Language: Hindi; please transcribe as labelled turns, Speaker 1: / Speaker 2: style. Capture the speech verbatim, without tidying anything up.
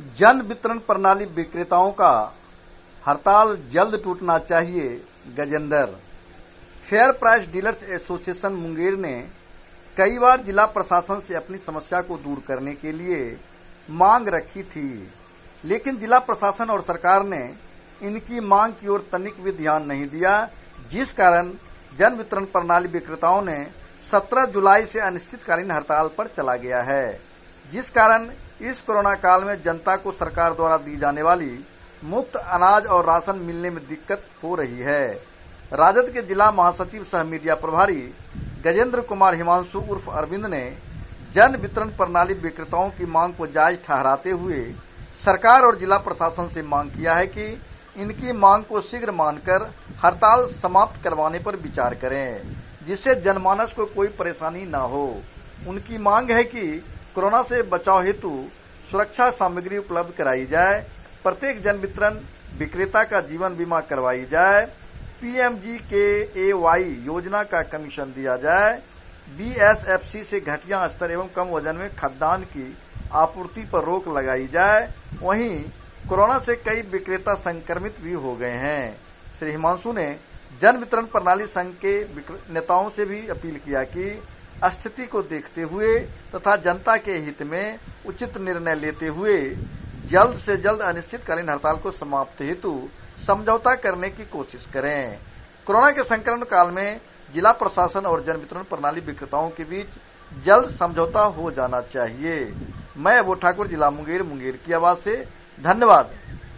Speaker 1: जन वितरण प्रणाली विक्रेताओं का हड़ताल जल्द टूटना चाहिए। Gajendra. Fair price dealers association Munger ने कई बार जिला प्रशासन से अपनी समस्या को दूर करने के लिए मांग रखी थी, लेकिन जिला प्रशासन और सरकार ने इनकी मांग की ओर तनिक भी ध्यान नहीं दिया, जिस कारण जन वितरण प्रणाली विक्रेताओं ने सत्रह जुलाई से अनिश्चितकालीन हड़ताल पर चला गया है, जिस कारण इस कोरोना काल में जनता को सरकार द्वारा दी जाने वाली मुफ्त अनाज और राशन मिलने में दिक्कत हो रही है। राजद के जिला महासचिव सह मीडिया प्रभारी गजेंद्र कुमार हिमांशु उर्फ अरविंद ने जन वितरण प्रणाली विक्रेताओं की मांग को जायज ठहराते हुए सरकार और जिला प्रशासन से मांग किया है कि इनकी मांग को शीघ्र मानकर हड़ताल समाप्त करवाने पर विचार करें, जिससे जनमानस को कोई परेशानी न हो। उनकी मांग है कि कोरोना से बचाव हेतु सुरक्षा सामग्री उपलब्ध कराई जाए, प्रत्येक जन वितरण विक्रेता का जीवन बीमा करवाई जाए, पीएमजी के ए वाई योजना का कमीशन दिया जाए, बीएसएफसी से घटिया स्तर एवं कम वजन में खाद्यान्न की आपूर्ति पर रोक लगाई जाए। वहीं कोरोना से कई विक्रेता संक्रमित भी हो गए हैं। श्री हिमांशु ने जन वितरण प्रणाली संघ के नेताओं से भी अपील किया कि स्थिति को देखते हुए तथा जनता के हित में उचित निर्णय लेते हुए जल्द से जल्द अनिश्चितकालीन हड़ताल को समाप्त हेतु समझौता करने की कोशिश करें। कोरोना के संक्रमण काल में जिला प्रशासन और जन वितरण प्रणाली विक्रेताओं के बीच जल्द समझौता हो जाना चाहिए। मैं अबू ठाकुर, जिला मुंगेर, मुंगेर की आवाज से धन्यवाद।